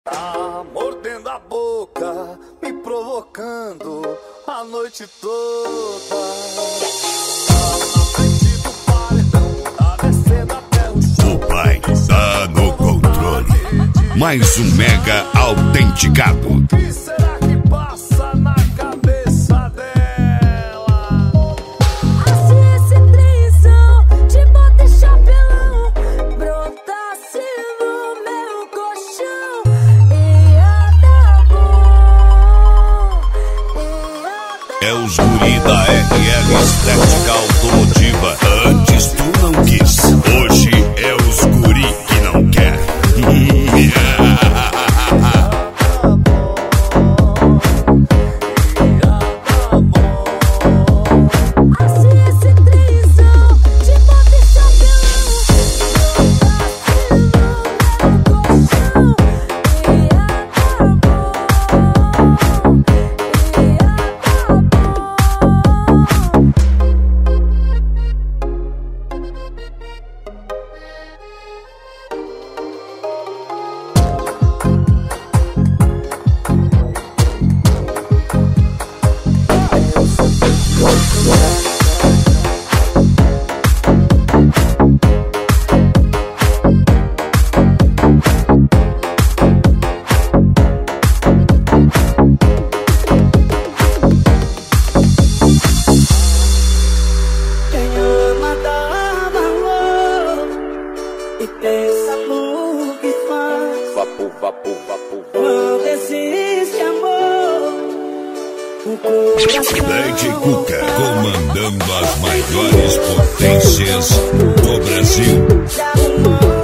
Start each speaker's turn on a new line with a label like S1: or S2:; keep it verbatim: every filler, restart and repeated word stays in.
S1: Tá mordendo a boca, me provocando a noite toda.
S2: O pai tá no controle. Mais um mega autenticado.
S1: O que será que passa na cabeça dela?
S3: Assim esse trenzão de bota e chapelão brotasse no meu colchão. Ia dar bom, ia dar.
S2: É os guri da R L Estética Automotiva. Antes tu não quis, hoje é os guri que não quer.
S3: Assim esse trenzão de bota e chapelão brotasse no meu colchão. Ia dar bom,
S4: Quem ama dá valor e pensa no que faz.
S1: Vapo, vapo, vapo,
S4: Quando existe amor, o coração
S2: Lady Cuca comandando as maiores potências do Brasil.
S4: se arrumou.